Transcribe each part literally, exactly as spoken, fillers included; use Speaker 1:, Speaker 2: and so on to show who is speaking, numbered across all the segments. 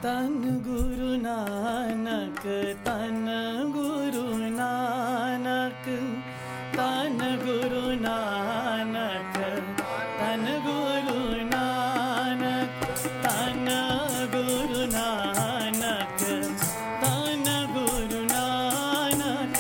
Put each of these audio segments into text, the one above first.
Speaker 1: तन गुरु नानक तन गुरु नानक तन गुरु नानक तन गुरु नानक तन गुरु नानक तन गुरु नानक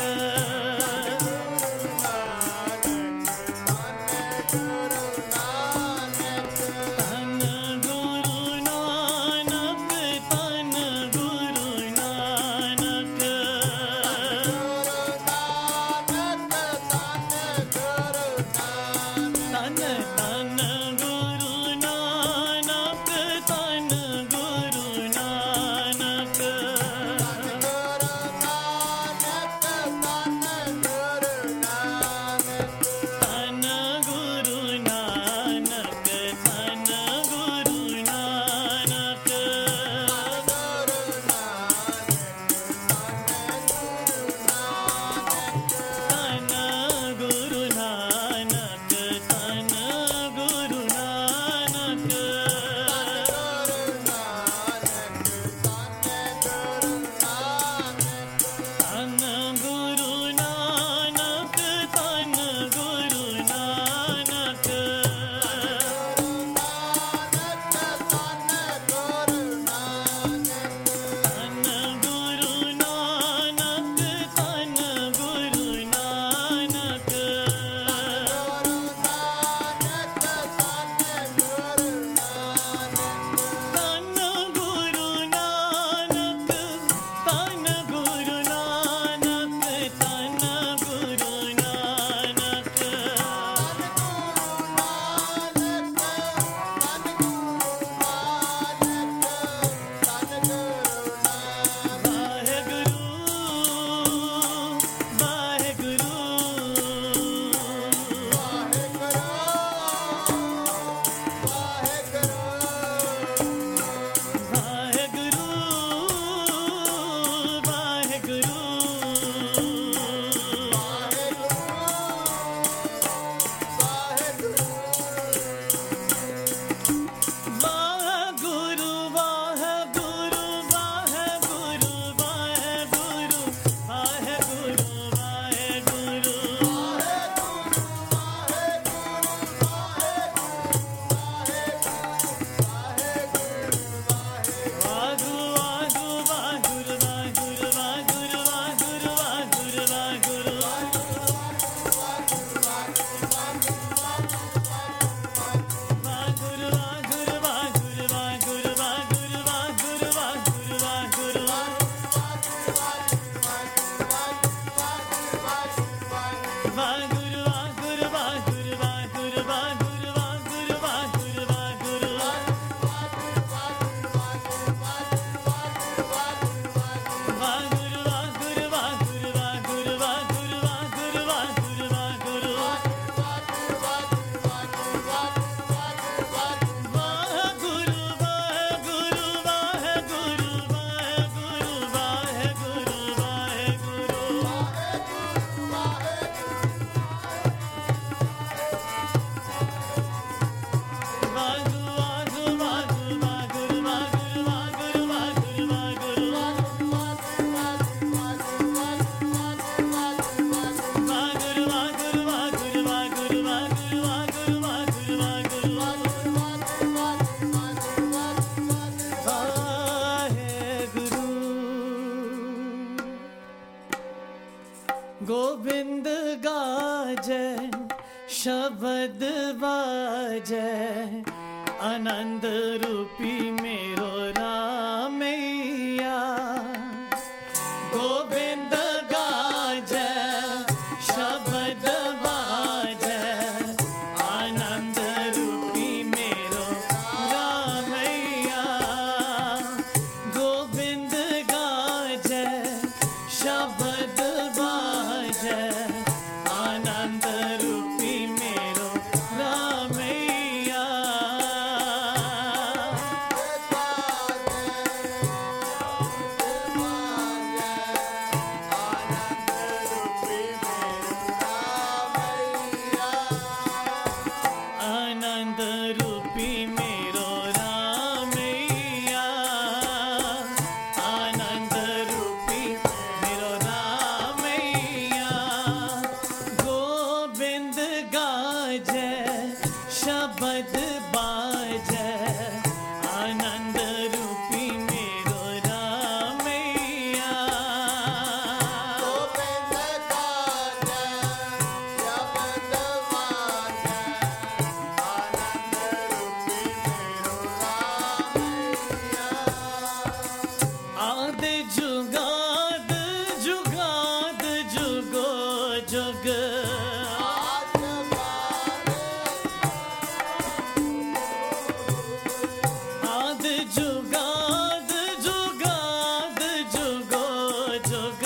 Speaker 1: जुगाद जुगाद जुगो जुग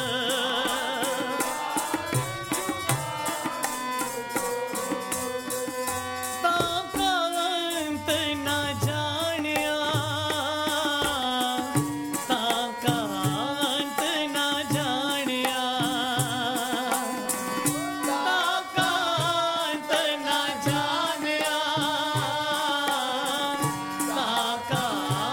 Speaker 1: ताका अंत ना जानिया ताका अंत ना जानिया ताका अंत ना जानिया ताका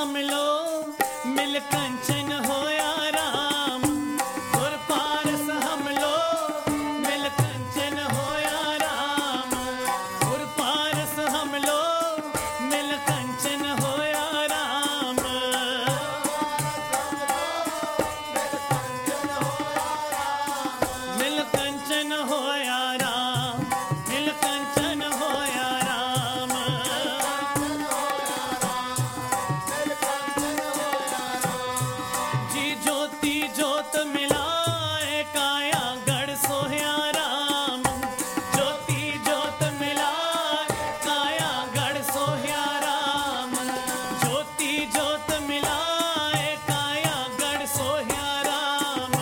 Speaker 1: हम लो मिल कंचन होया राम गुर पारस हम लो मिल कंचन होया राम गुर पारस हम लो मिल कंचन होया राम मिल कंचन होया राम मिल कंचन होया राम जी ज्योति ज्योत मिलाए काया गढ़ सोहया राम ज्योति ज्योत मिलाए काया गढ़ सोहया राम ज्योति ज्योत मिलाए काया गढ़ सोहया राम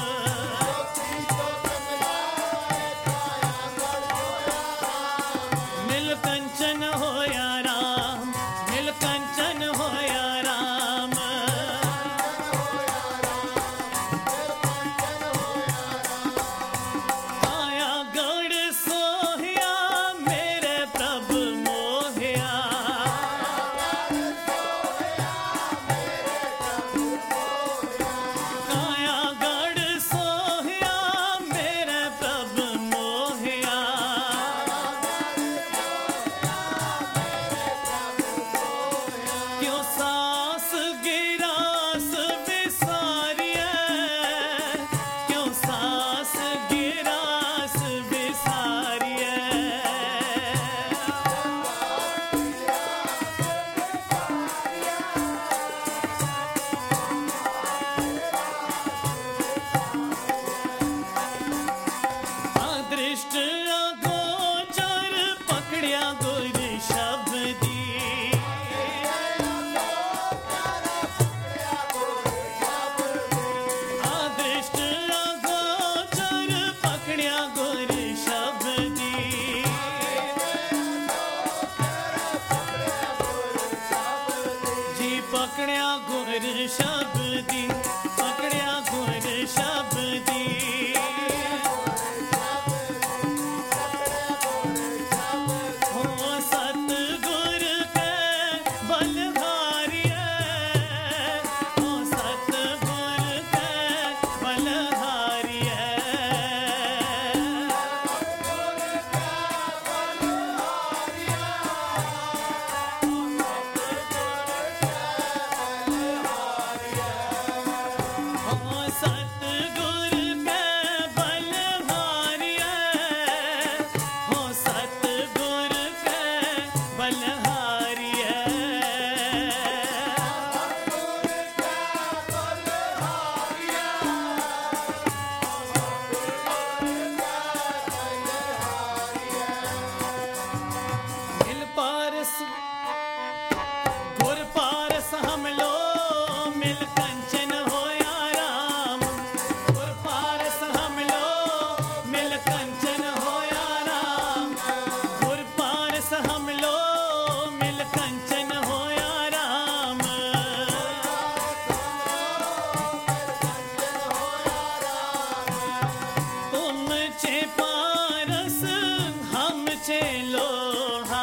Speaker 1: मिल कंचन होया राम मिल कंचन होया राम काया गढ़ सोहया मेरे प्रभु मोहया काया गढ़ सोहया मेरे प्रभु मोहया क्यों सास गिरास विसारिए क्यों सास गिरास विसारिए अदृष्ट अगोचर पकड़िया गुर शब्दी अदृष्ट अगोचर पकड़िया गुर शब्दी जी पकड़िया गुर शब्दी पकड़िया गुर शब्दी हो सतगुर के बलधारिये हो सतगुर के बलधारिये हो सतगुर के बलधारिये हो सतगुर के बलहारिये मिल पारस गुर पारस हम लो मिल कंचन होया राम गुर पारस हम लो मिल कंचन होया राम गुर पारस हम लो मिल कंचन होया राम तुम चे पारस हम चे लोहा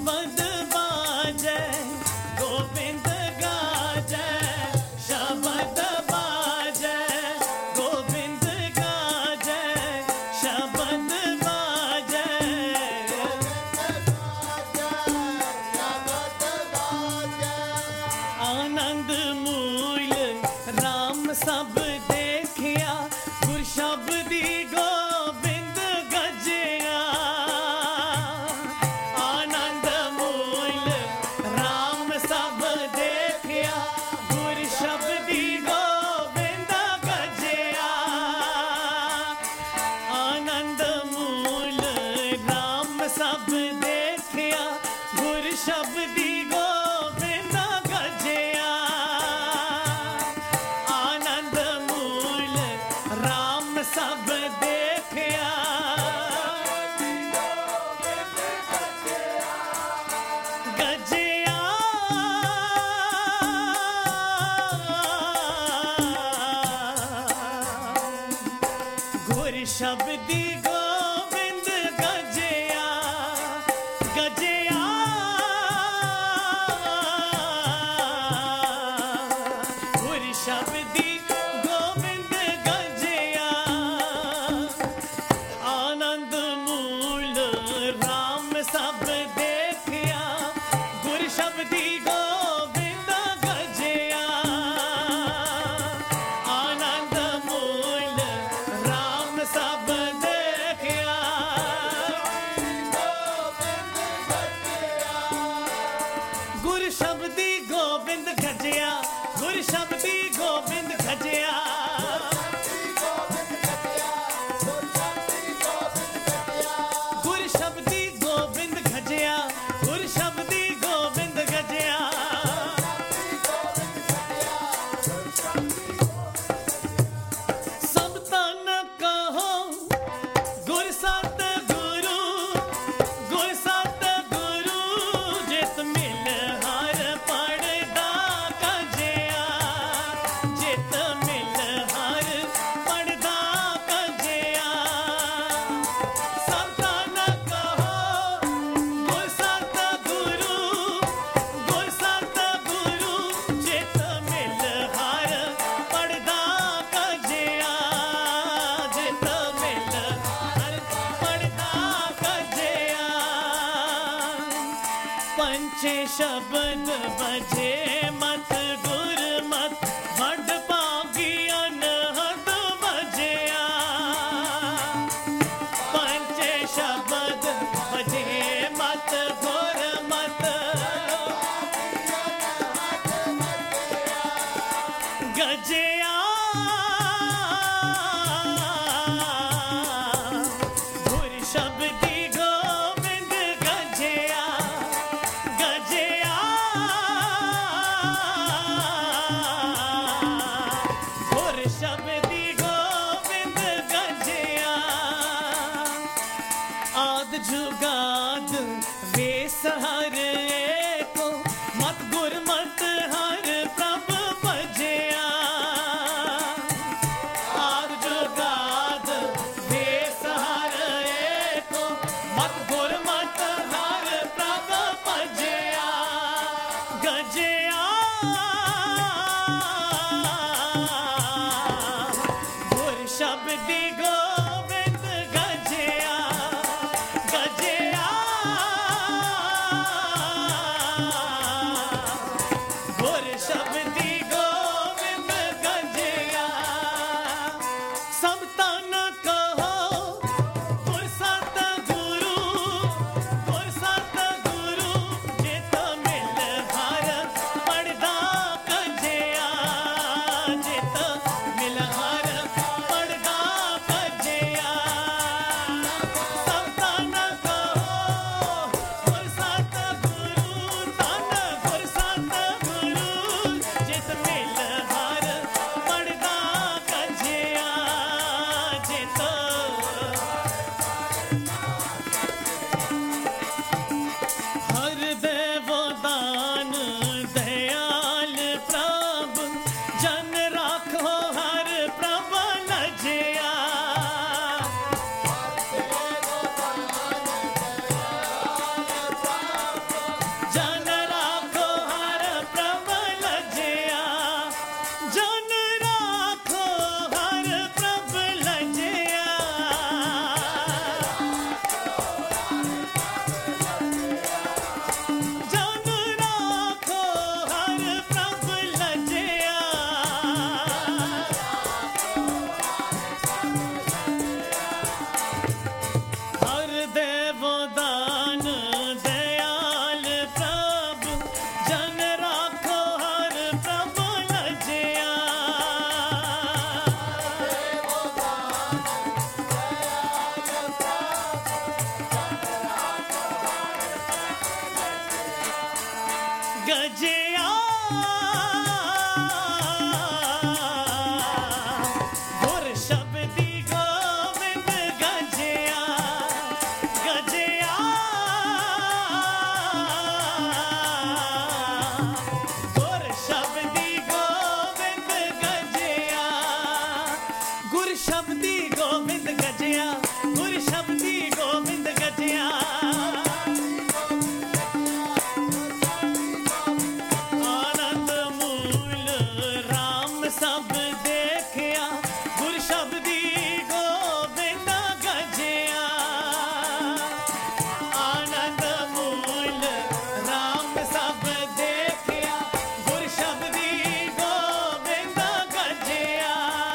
Speaker 1: शब्द बाजे गोविंद गाजे शब्द बाजे गोविंद गाजे शब्द बाजे आनंद मूल राम सब देखिया गुर शब्दी गोविंद गजिया आनंद मूल राम सब देखिया गुर शब्दी गोविंद गजिया आनंद मूल राम सब देखिया गुर शब्दी गोविंद गजिया आनंद मूल राम सब देखिया गजिया गुर शब्दी गोविंद गजिया गजिया गुर शब्दी गोविंद गजिया आनंद मूल राम सब देखिया गुर शब्दी गोविंद गजिया आनंद मूल राम सब देखिया गुर शब्दी गोविंद गजिया गुर शब्दी गोविंद गजिया गुर शब्दी गोविंद गजिया गुर शब्दी गोविंद गजिया सब तन कहो गुर सत गुरु गुर सत गुरु जित मिल हर पड़दा कजिया जित मिल हर पड़दा कजिया सब तन कहो गुर सत गुरु गुर सत गुरु जित मिल हर पड़दा कजिया जित मिल हर पड़दा कजिया पंचे शब्द बजे मत गुर मत वड पागी अनहद बजिया पंचे शब्द बजे मत गुर मत गजिया गुर शब्दी गोविंद गजिया गजिया गजया गुर शब्दी गोविंद गजया गजया गुर शब्दी गोविंद गजया गुर शब्दी गोविंद गजया गुर शब्दी गोविंद गजया आनंद मूल राम सब देखिया गुर शब्दी गोविंद गजया आनंद मूल राम सब देखिया गुर शब्दी गोविंद गजया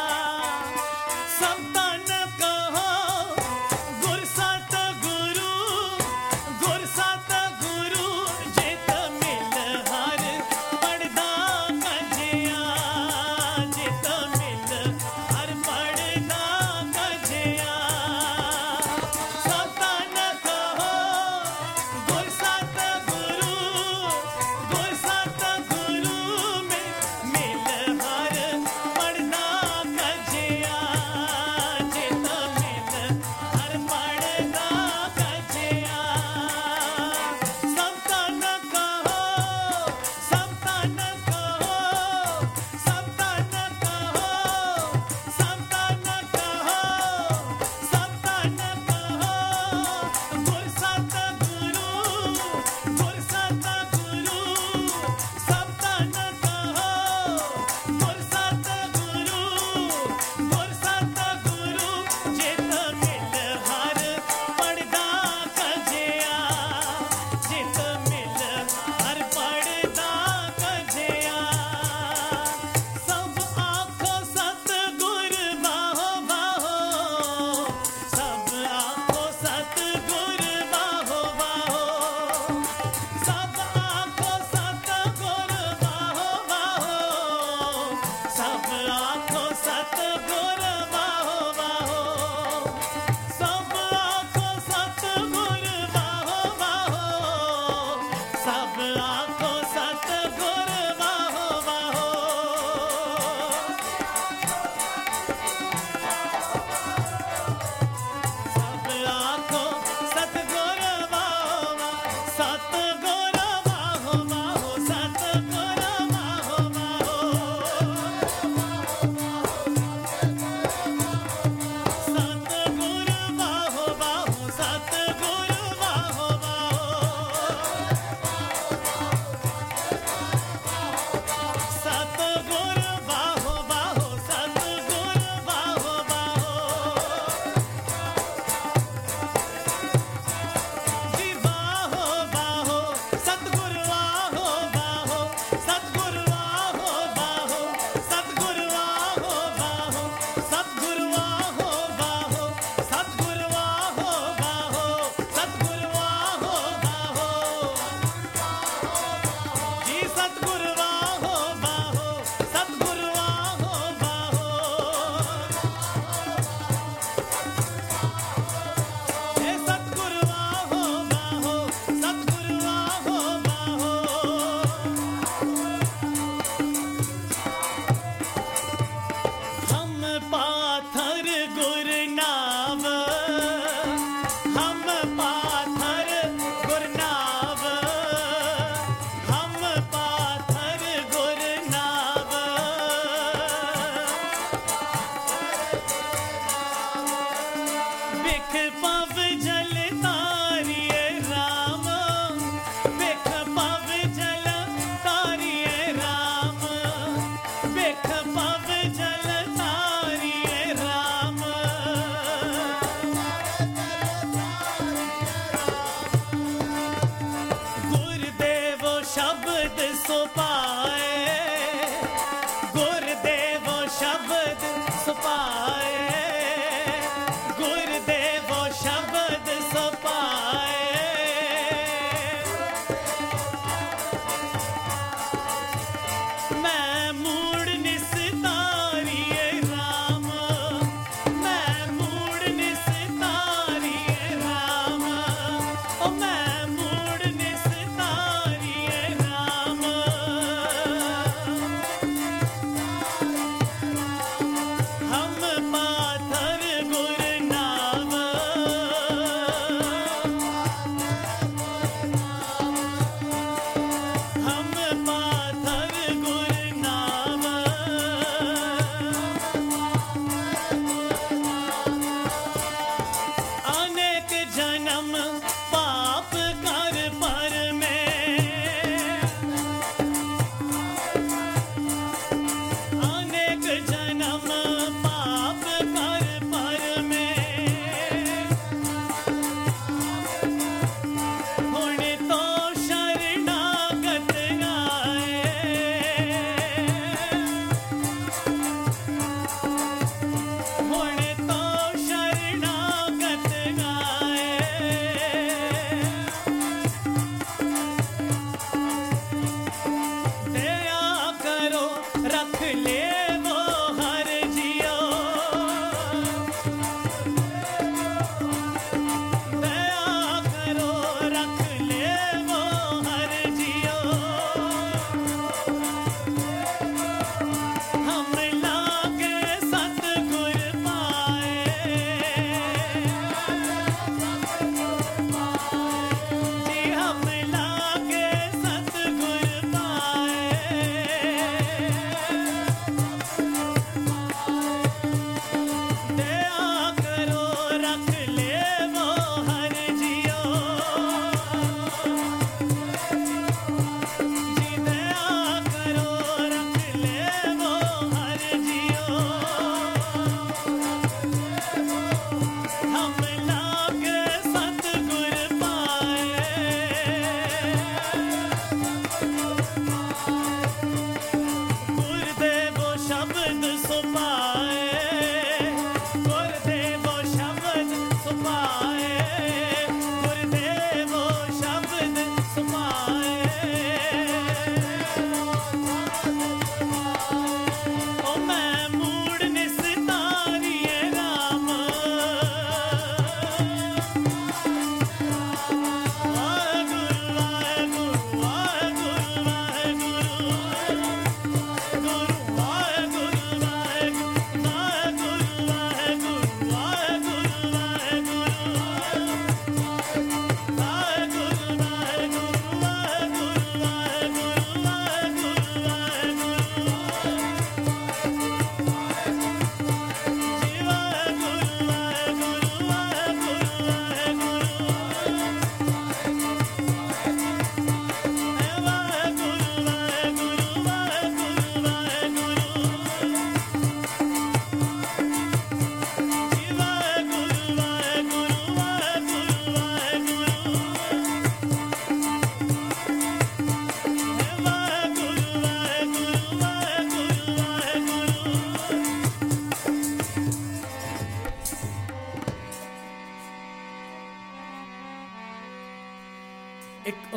Speaker 1: सब तन कहो गुर सत गुरु गुर सत गुरु जित मिल हर पड़दा गजया जित मिल हर पड़दा गजया सब तन कहो गुर सत गुरु गुर सत गुरु में मिल हर पड़दा गजया जित मिल हर पड़दा गजया सब तन कहो सब तन कहो सब तन कहो सब तन कहो सब तन कहो गुर सत गुरु गुर सत गुरु सब तन कहो गुर सत गुरु गुर सत गुरु जित मिल हर पड़दा गजया जित मिल हर पड़दा गजया सब आखो सत गुर बाहो बाहो सब आखो सत गुर बाहो बाहो सब आखो सत गुर बाहो बाहो सब आखो सत गुर बाहो बाहो सब आखो सत गुर बाहो बाहो सब आखो सत गुर बाहो बाहो सब आखो सतगुर बाहो सतगुर बाहो बाहो सतगुर बाहो बाहो सतगुर बाहो बाहो सतगुर बाहो बाहो सतगुर बाहो बाहो सतगुर बाहो बाहो जी बाहो बाहो सतगुर बाहो बाहो सतगुर बाहो बाहो सतगुर बाहो बाहो सतगुर बाहो बाहो सतगुर बाहो बाहो सतगुर बाहो बाहो जी सतगुर बाहो बाहो सतगुर बाहो बाहो हे सतगुर बाहो बाहो सतगुर बाहो बाहो हम पाथर गुर नाव हम पाथर गुर नाव हम पाथर गुर नाव बिख पव जल तारिये राम बिख पव जल तारिये राम बिख पव जल तारिये राम गुरदेवो शब्द सो पाए गुरदेवो शब्द सो पाए गुरदेवो शब्द सो पाए मैं मूड निस्तारिये राम मैं मूड निस्तारिये राम ओ मैं मूड निस्तारिये राम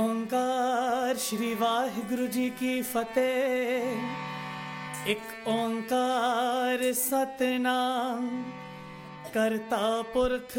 Speaker 1: ओंकार श्री वाहिगुरु जी की फतेह। एक ओंकार सतनाम करता पुरख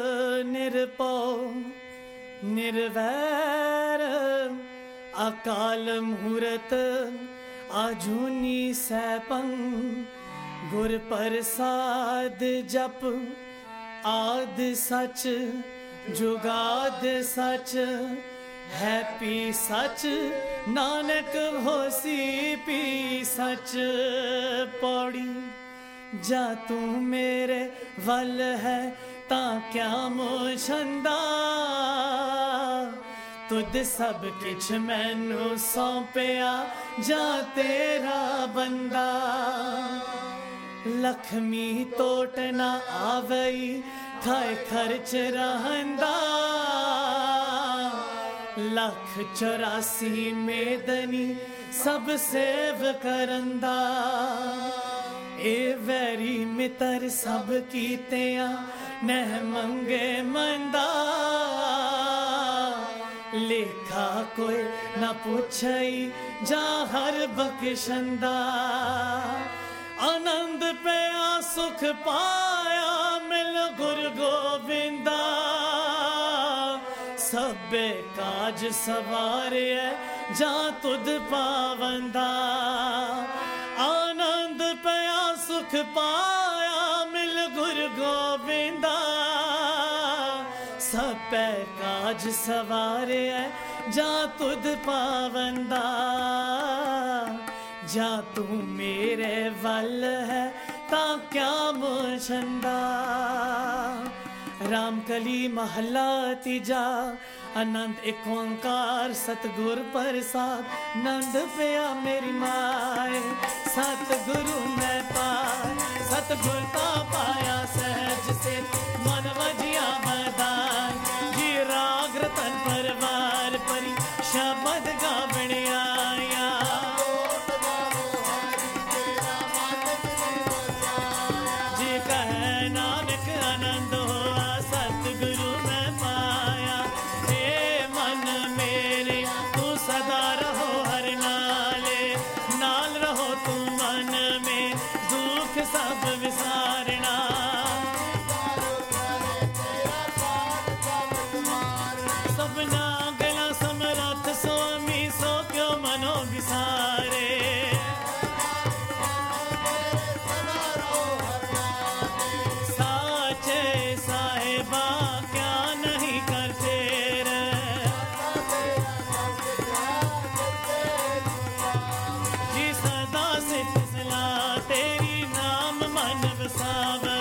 Speaker 1: निरभउ निर्वैर अकाल मूरत आजूनी सैपं गुर प्रसाद जप आद सच जुगाद सच है पी सच नानक होसी पी सच। पौड़ी जा तू मेरे वल है ता क्या मोशंदा तुद सब किछ मैनू सौंपिया जा तेरा बंदा। लक्ष्मी तोट ना आवई थाए खर्च रहंदा लख चौरासी मेदनी सब सेव करंदा। ए वैरी मितर सब कीतिया नह मंगे मंदा लेखा कोई न पुछई जा हर बख्शंदा। आनंद पया सुख पाया मिल गुरु गोविंदा सबे काज सवारे जा तुद पावंदा। आनंद पया सुख पाया मिल गुरु गोविंदा सबे काज सवारे जा तुद पावंदा। जा तू मेरे वल है ता क्या मोशंदा। रामकली महला तीजा आनंद एक ओंकार सतगुर प्रसाद नंद पिया मेरी माए सतगुरु मैं पाए सतगुर का पाया सहज से मन वजिया बदान जी राग रतन परवार परी शब्द गावण आया। जी कह नानक आनंद हुआ सतगुरु मैं पाया। हे मन मेरे तू सदा रहो हर नाले नाल रहो तू मन में दुख सब विसारना। सबना गला समरथ स्वामी सो क्यों मनो विसारे। साचे साहिबा क्या नहीं करते रे। जी सदा से फिसला तेरी नाम मन वसावे।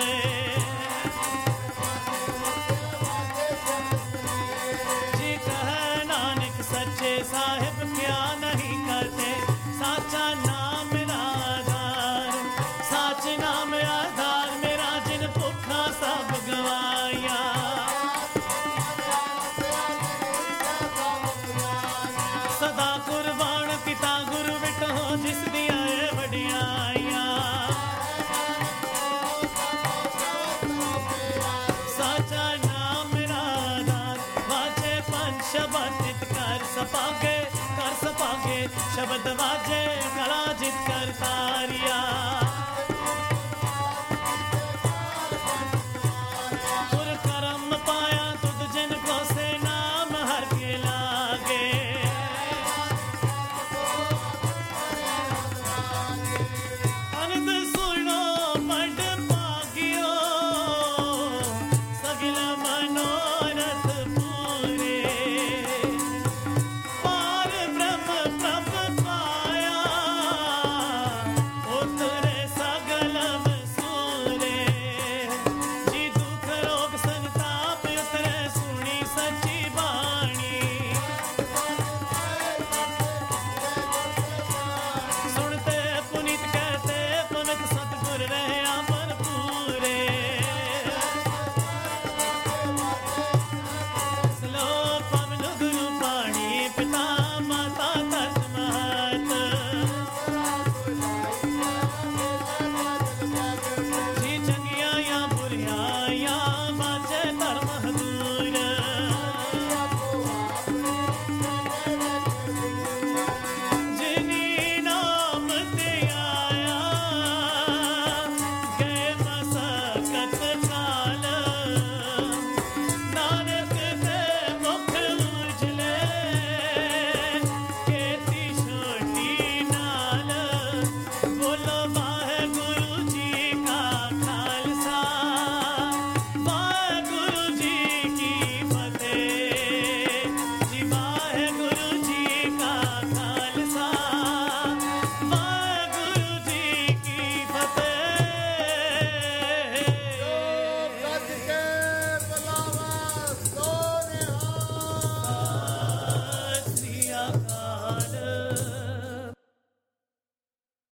Speaker 1: जी कह नानक सच्चे साहिब क्या नहीं करते साचा नाम मेरा आधार साच नाम आधार मेरा जिन भुखा सब गवाया। सदा कुर्बान किता गुरु विटो जिस दिया वडियाया। साचा नाम मेरा आधार वाजे पंच शब्द नित कर सपागे कर सपागे शब्द वाजे कला जित कर तारिया। गुर करम पाया तुद जिन को से नाम हर के लागे। आनंद सुनो मड पागियो सगिल मनोरथ पूरे। पार ब्रह्म प्रभ पाया लाल